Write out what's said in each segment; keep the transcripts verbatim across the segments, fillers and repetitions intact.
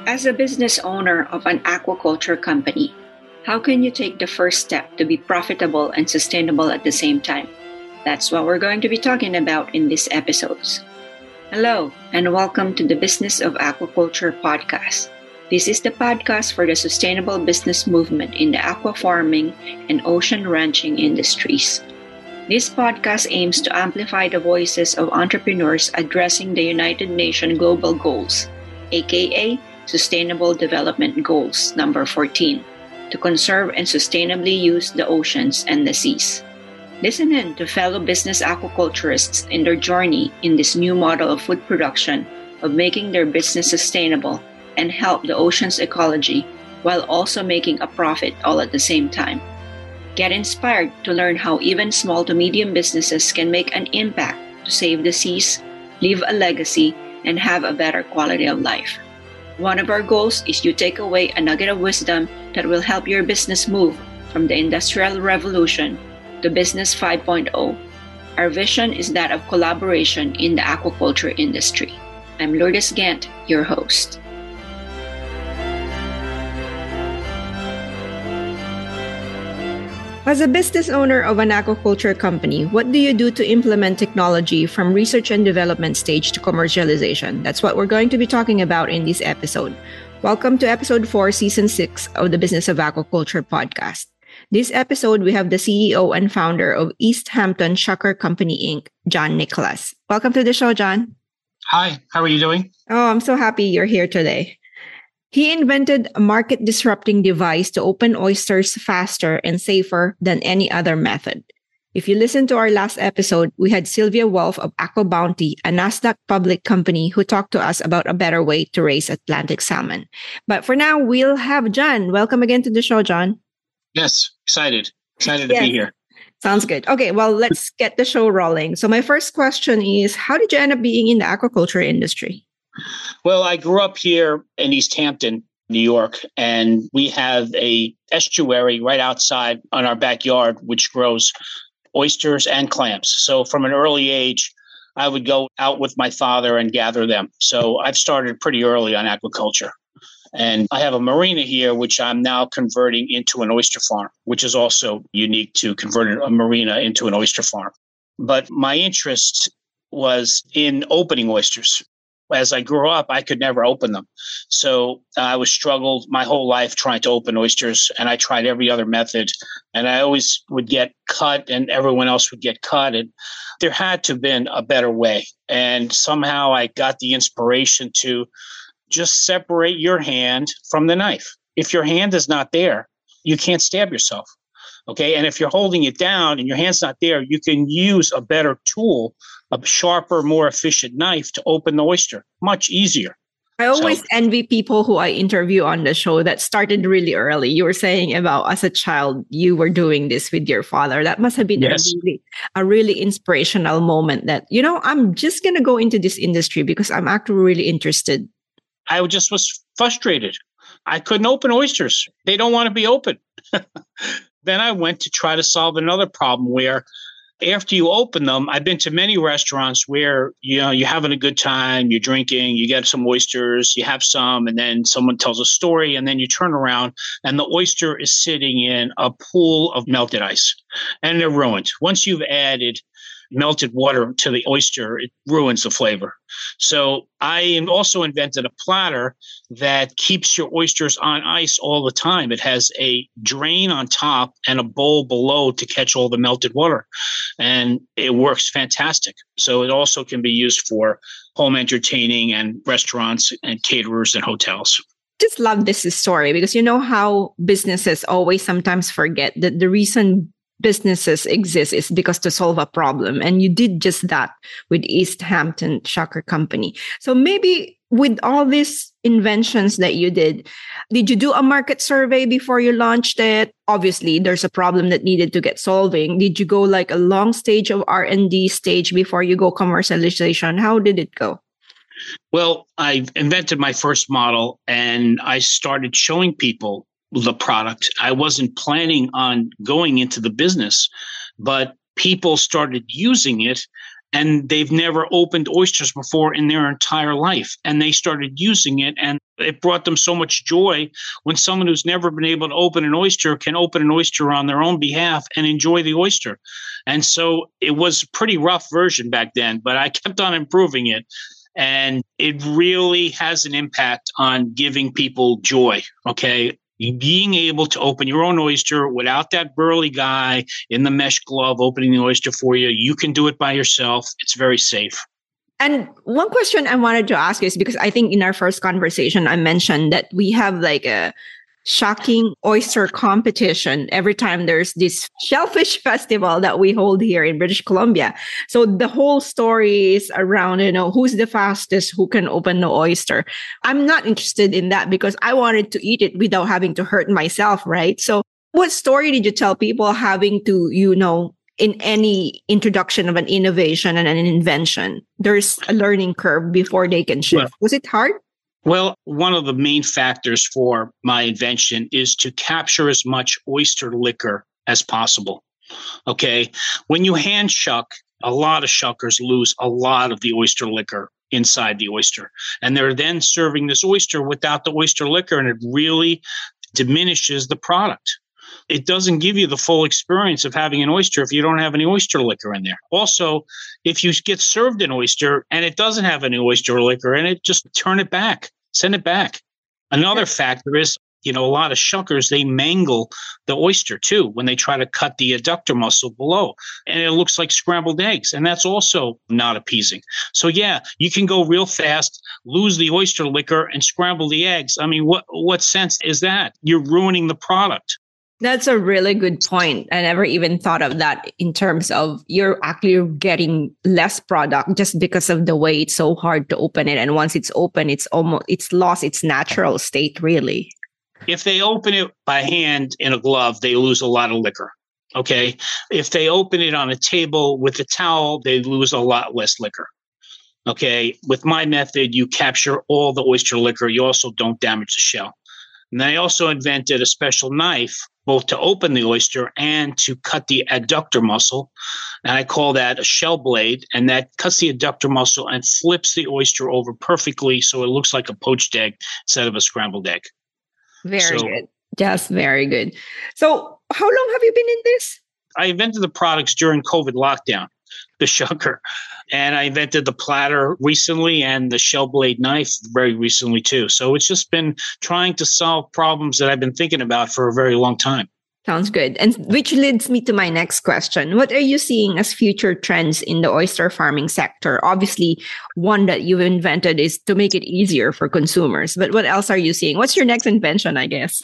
As a business owner of an aquaculture company, how can you take the first step to be profitable and sustainable at the same time? That's what we're going to be talking about in these episodes. Hello, and welcome to the Business of Aquaculture podcast. This is the podcast for the sustainable business movement in the aqua farming and ocean ranching industries. This podcast aims to amplify the voices of entrepreneurs addressing the United Nations Global Goals, aka Sustainable Development Goals number fourteen, to conserve and sustainably use the oceans and the seas. Listen in to fellow business aquaculturists in their journey in this new model of food production, of making their business sustainable and help the ocean's ecology while also making a profit all at the same time. Get inspired to learn how even small to medium businesses can make an impact to save the seas, leave a legacy, and have a better quality of life. One of our goals is you take away a nugget of wisdom that will help your business move from the Industrial Revolution to Business five point oh. Our vision is that of collaboration in the aquaculture industry. I'm Lourdes Gant, your host. As a business owner of an aquaculture company, what do you do to implement technology from research and development stage to commercialization? That's what we're going to be talking about in this episode. Welcome to episode four, season six of the Business of Aquaculture podcast. This episode, we have the C E O and founder of East Hampton Shucker Company, Incorporated, John Nicholas. Welcome to the show, John. Hi, how are you doing? Oh, I'm so happy you're here today. He invented a market-disrupting device to open oysters faster and safer than any other method. If you listen to our last episode, we had Sylvia Wolf of AquaBounty, a NASDAQ public company, who talked to us about a better way to raise Atlantic salmon. But for now, we'll have John. Welcome again to the show, John. Yes, excited. Excited to yes. be here. Sounds good. Okay, well, let's get the show rolling. So my first question is, how did you end up being in the aquaculture industry? Well, I grew up here in East Hampton, New York, and we have a estuary right outside on our backyard, which grows oysters and clams. So from an early age, I would go out with my father and gather them. So I've started pretty early on aquaculture. And I have a marina here, which I'm now converting into an oyster farm, which is also unique to convert a marina into an oyster farm. But my interest was in opening oysters. As I grew up, I could never open them. So uh, I was struggled my whole life trying to open oysters, and I tried every other method. And I always would get cut, and everyone else would get cut. And there had to have been a better way. And somehow I got the inspiration to just separate your hand from the knife. If your hand is not there, you can't stab yourself. Okay. And if you're holding it down and your hand's not there, you can use a better tool, a sharper, more efficient knife to open the oyster. Much easier. I always so, envy people who I interview on the show that started really early. You were saying about as a child, you were doing this with your father. That must have been yes. a really, a really inspirational moment that, you know, I'm just going to go into this industry because I'm actually really interested. I just was frustrated. I couldn't open oysters. They don't want to be open. Then I went to try to solve another problem where after you open them, I've been to many restaurants where, you know, you're having a good time, you're drinking, you get some oysters, you have some, and then someone tells a story, and then you turn around and the oyster is sitting in a pool of melted ice and they're ruined. Once you've added melted water to the oyster, it ruins the flavor. So I also invented a platter that keeps your oysters on ice all the time. It has a drain on top and a bowl below to catch all the melted water. And it works fantastic. So it also can be used for home entertaining and restaurants and caterers and hotels. Just love this story because you know how businesses always sometimes forget that the reason businesses exist is because to solve a problem. And you did just that with East Hampton Shucker Company. So maybe with all these inventions that you did, did you do a market survey before you launched it? Obviously, there's a problem that needed to get solving. Did you go like a long stage of R and D stage before you go commercialization? How did it go? Well, I invented my first model and I started showing people the product. I wasn't planning on going into the business, but people started using it and they've never opened oysters before in their entire life. And they started using it, and it brought them so much joy when someone who's never been able to open an oyster can open an oyster on their own behalf and enjoy the oyster. And so it was a pretty rough version back then, but I kept on improving it. And it really has an impact on giving people joy, okay? Being able to open your own oyster without that burly guy in the mesh glove opening the oyster for you. You can do it by yourself. It's very safe. And one question I wanted to ask is, because I think in our first conversation, I mentioned that we have like a shocking oyster competition every time there's this shellfish festival that we hold here in British Columbia. So the whole story is around, you know, who's the fastest, who can open the oyster. I'm not interested in that because I wanted to eat it without having to hurt myself, right? So what story did you tell people having to, you know, in any introduction of an innovation and an invention, there's a learning curve before they can shift? Well, was it hard? Well, one of the main factors for my invention is to capture as much oyster liquor as possible. Okay. When you hand shuck, a lot of shuckers lose a lot of the oyster liquor inside the oyster. And they're then serving this oyster without the oyster liquor, and it really diminishes the product. It doesn't give you the full experience of having an oyster if you don't have any oyster liquor in there. Also, if you get served an oyster and it doesn't have any oyster liquor in it, just turn it back, send it back. Another factor is, you know, a lot of shuckers, they mangle the oyster too when they try to cut the adductor muscle below, and it looks like scrambled eggs, and that's also not appeasing. So yeah, you can go real fast, lose the oyster liquor, and scramble the eggs. I mean, what what sense is that? You're ruining the product. That's a really good point. I never even thought of that in terms of you're actually getting less product just because of the way it's so hard to open it. And once it's open, it's almost, it's lost its natural state, really. If they open it by hand in a glove, they lose a lot of liquor. Okay. If they open it on a table with a towel, they lose a lot less liquor. Okay. With my method, you capture all the oyster liquor. You also don't damage the shell. And I also invented a special knife, both to open the oyster and to cut the adductor muscle. And I call that a shell blade. And that cuts the adductor muscle and flips the oyster over perfectly so it looks like a poached egg instead of a scrambled egg. Very so, good. Just very good. So how long have you been in this? I invented the products during COVID lockdown, the shucker. And I invented the platter recently and the shell blade knife very recently too. So it's just been trying to solve problems that I've been thinking about for a very long time. Sounds good. And which leads me to my next question. What are you seeing as future trends in the oyster farming sector? Obviously, one that you've invented is to make it easier for consumers. But what else are you seeing? What's your next invention, I guess?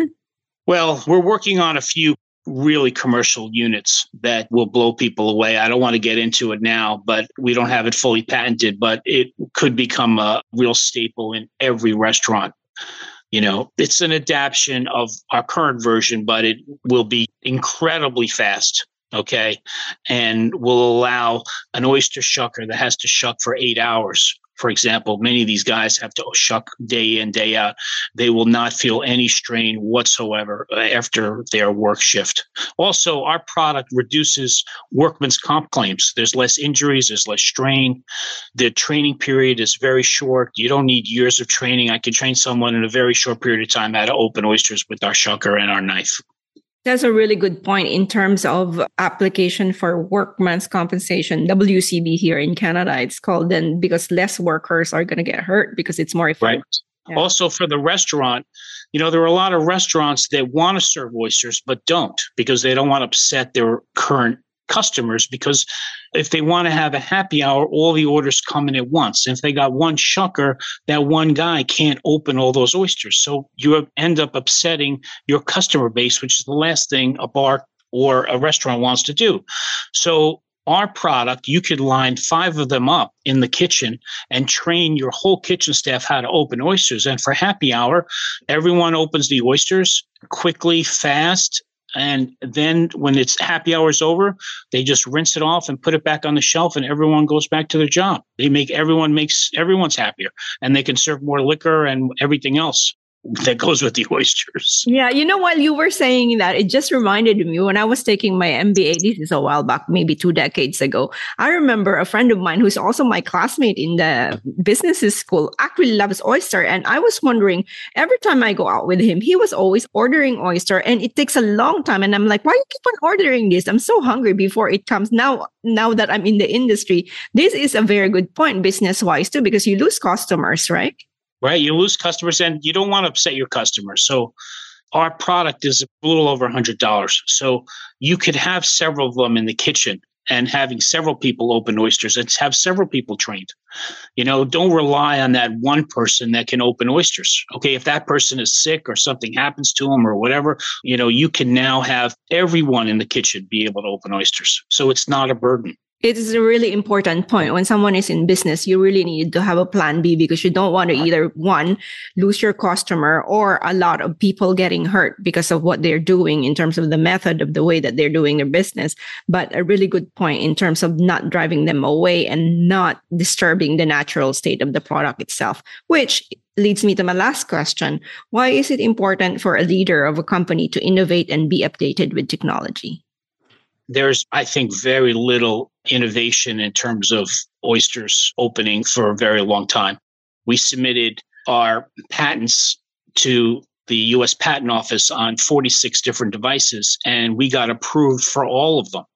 Well, we're working on a few really commercial units that will blow people away. I don't want to get into it now, but we don't have it fully patented, but it could become a real staple in every restaurant. You know, it's an adaptation of our current version, but it will be incredibly fast. Okay. And will allow an oyster shucker that has to shuck for eight hours. For example, many of these guys have to shuck day in, day out. They will not feel any strain whatsoever after their work shift. Also, our product reduces workman's comp claims. There's less injuries, there's less strain. The training period is very short. You don't need years of training. I can train someone in a very short period of time how to open oysters with our shucker and our knife. That's a really good point in terms of application for workman's compensation, W C B here in Canada, it's called, then because less workers are going to get hurt because it's more efficient. Right. Yeah. Also for the restaurant, you know, there are a lot of restaurants that want to serve oysters, but don't because they don't want to upset their current customers, because if they want to have a happy hour, all the orders come in at once. And if they got one shucker, that one guy can't open all those oysters. So you end up upsetting your customer base, which is the last thing a bar or a restaurant wants to do. So our product, you could line five of them up in the kitchen and train your whole kitchen staff how to open oysters. And for happy hour, everyone opens the oysters quickly, fast. And then when it's happy hours over, they just rinse it off and put it back on the shelf, and everyone goes back to their job. They make everyone makes everyone's happier, and they can serve more liquor and everything else. that goes with the oysters. Yeah, you know, while you were saying that, it just reminded me when I was taking my M B A, this is a while back, maybe two decades ago. I remember a friend of mine who's also my classmate in the business school actually loves oyster. And I was wondering, every time I go out with him, he was always ordering oyster and it takes a long time. And I'm like, why you keep on ordering this? I'm so hungry before it comes. Now, now that I'm in the industry, this is a very good point business-wise too, because you lose customers, right? Right. You lose customers and you don't want to upset your customers. So our product is a little over one hundred dollars. So you could have several of them in the kitchen and having several people open oysters and have several people trained. You know, don't rely on that one person that can open oysters. Okay. If that person is sick or something happens to them or whatever, you know, you can now have everyone in the kitchen be able to open oysters. So it's not a burden. It is a really important point. When someone is in business, you really need to have a plan B because you don't want to either, one, lose your customer or a lot of people getting hurt because of what they're doing in terms of the method of the way that they're doing their business. But a really good point in terms of not driving them away and not disturbing the natural state of the product itself, which leads me to my last question. Why is it important for a leader of a company to innovate and be updated with technology? There's, I think, very little innovation in terms of oysters opening for a very long time. We submitted our patents to the U S Patent Office on forty-six different devices, and we got approved for all of them.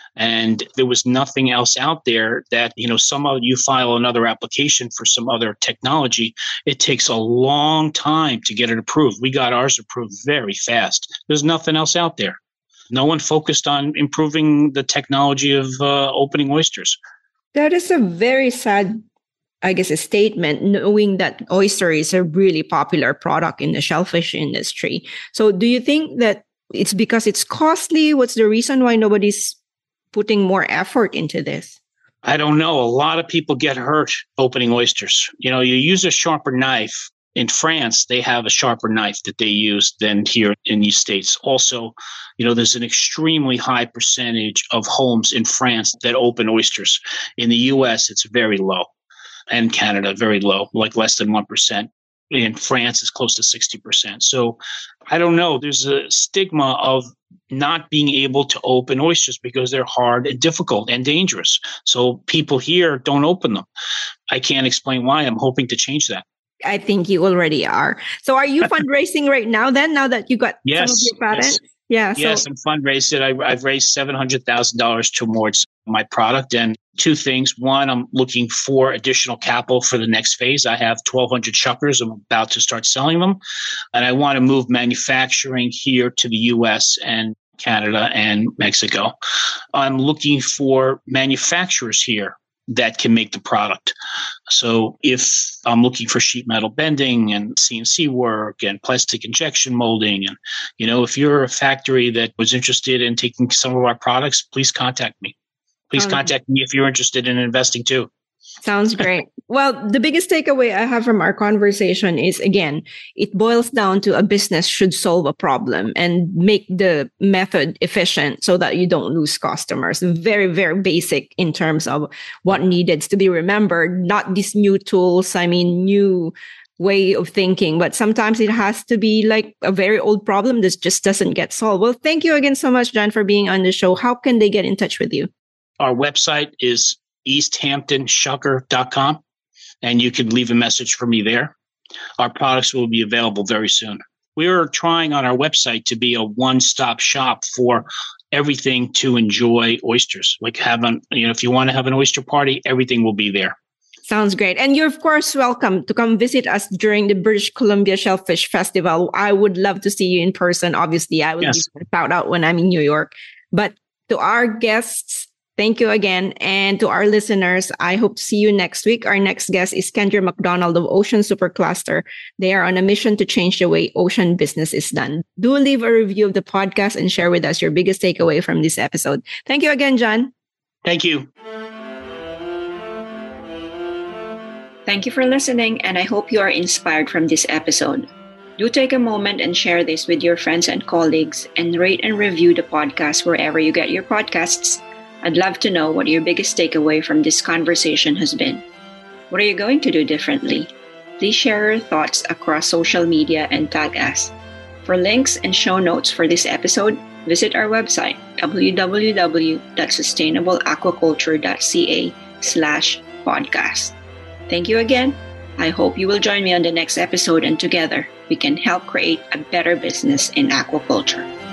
And there was nothing else out there that, you know, somehow you file another application for some other technology. It takes a long time to get it approved. We got ours approved very fast. There's nothing else out there. No one focused on improving the technology of uh, opening oysters. That is a very sad, I guess, a statement, knowing that oyster is a really popular product in the shellfish industry. So do you think that it's because it's costly? What's the reason why nobody's putting more effort into this? I don't know. A lot of people get hurt opening oysters. You know, you use a sharper knife. In France, they have a sharper knife that they use than here in the States. Also, you know, there's an extremely high percentage of homes in France that open oysters. In the U S, it's very low. And Canada, very low, like less than one percent. In France, it's close to sixty percent. So I don't know. There's a stigma of not being able to open oysters because they're hard and difficult and dangerous. So people here don't open them. I can't explain why. I'm hoping to change that. I think you already are. So are you fundraising right now then, now that you got yes, some of your patents? Yes. Yeah. So. Yes, I'm fundraising. I, I've raised seven hundred thousand dollars towards my product. And two things. One, I'm looking for additional capital for the next phase. I have twelve hundred shuckers. I'm about to start selling them. And I want to move manufacturing here to the U S and Canada and Mexico. I'm looking for manufacturers here that can make the product. So if I'm looking for sheet metal bending and C N C work and plastic injection molding, and, you know, if you're a factory that was interested in taking some of our products, please contact me. Please um, contact me if you're interested in investing too. Sounds great. Well, the biggest takeaway I have from our conversation is, again, it boils down to a business should solve a problem and make the method efficient so that you don't lose customers. Very, very basic in terms of what needed to be remembered, not these new tools, I mean, new way of thinking, but sometimes it has to be like a very old problem that just doesn't get solved. Well, thank you again so much, John, for being on the show. How can they get in touch with you? Our website is east hampton shucker dot com, and you can leave a message for me there. Our products will be available very soon. We are trying on our website to be a one-stop shop for everything to enjoy oysters. Like having, you know, if you want to have an oyster party, everything will be there. Sounds great. And you're, of course, welcome to come visit us during the British Columbia Shellfish Festival. I would love to see you in person. Obviously, I will yes. give a shout out when I'm in New York. But to our guests, thank you again. And to our listeners, I hope to see you next week. Our next guest is Kendra McDonald of Ocean Supercluster. They are on a mission to change the way ocean business is done. Do leave a review of the podcast and share with us your biggest takeaway from this episode. Thank you again, John. Thank you. Thank you for listening, and I hope you are inspired from this episode. Do take a moment and share this with your friends and colleagues, and rate and review the podcast wherever you get your podcasts. I'd love to know what your biggest takeaway from this conversation has been. What are you going to do differently? Please share your thoughts across social media and tag us. For links and show notes for this episode, visit our website, www.sustainableaquaculture.ca slash podcast. Thank you again. I hope you will join me on the next episode, and together we can help create a better business in aquaculture.